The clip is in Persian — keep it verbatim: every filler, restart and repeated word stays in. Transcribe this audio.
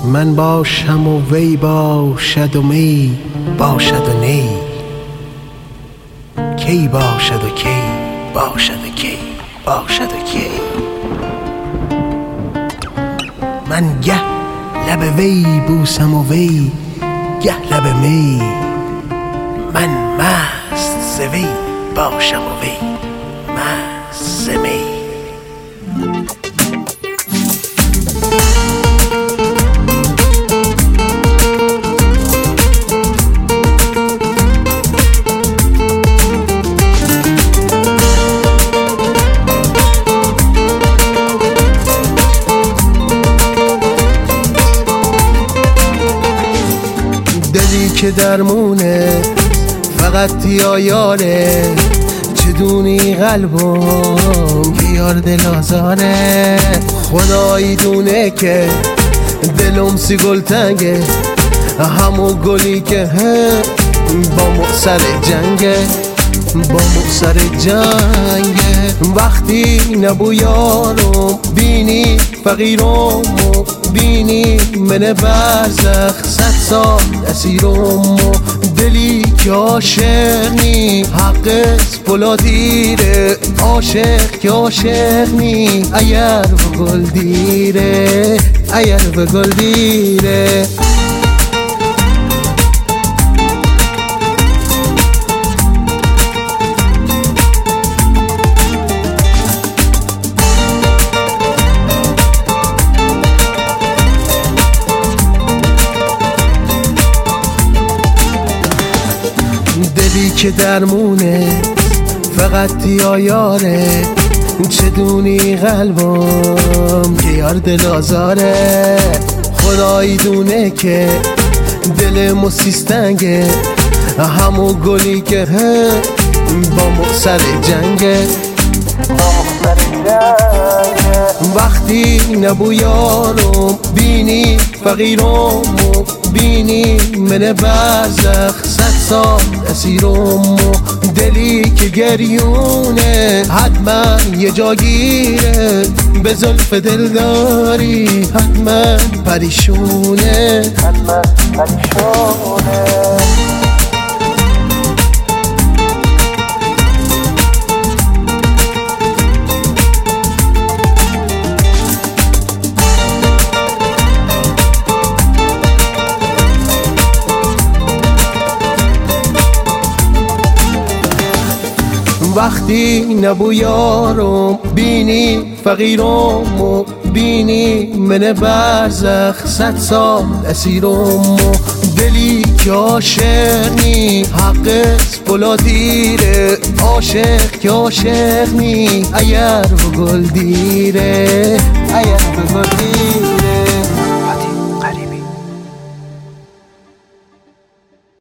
من باشم و وی باشد و می باشد و نی، کی باشد و کی باشد و کی باشد و کی. من گه لب وی بوسم و وی گه لب می، من مست ز وی باشم و وی مست ز می. دلی که درمونه فقط یا یاره، چدونی قلبم که یار دل آزاره. خدایی دونه که دلم سی گل تنگه، همون گلی که با مؤسر جنگه، با مؤسر جنگه. وقتی نبو یارم بینی فقیرم، بینی من برزخ صد سال اسیرم. دلی که عاشق نی حق پلا دیره، عاشق که عاشق نی ایر و گل دیره، ایر و گل دیره. دلی که درمونه فقط یا یاره، چدونی قلبم که یار دل آزاره. خدایی دونه که دل مسیستنگه، همون گلی که با مؤسر جنگه، با مؤسر جنگه. وقتی نبو یارم بینی فقیرم، بینی من برزخ صد سال اسیرم. دلی که گریونه حتما یه جا گیره، به زلف دلداری حتما پریشونه، حتما پریشونه. وقتی نبو یارم بینی فقیرم، بینی من برزخ صد سال اسیرم. دلی که عاشق نی حق پلا دیره، عاشق که عاشق نی ایر و گل دیره،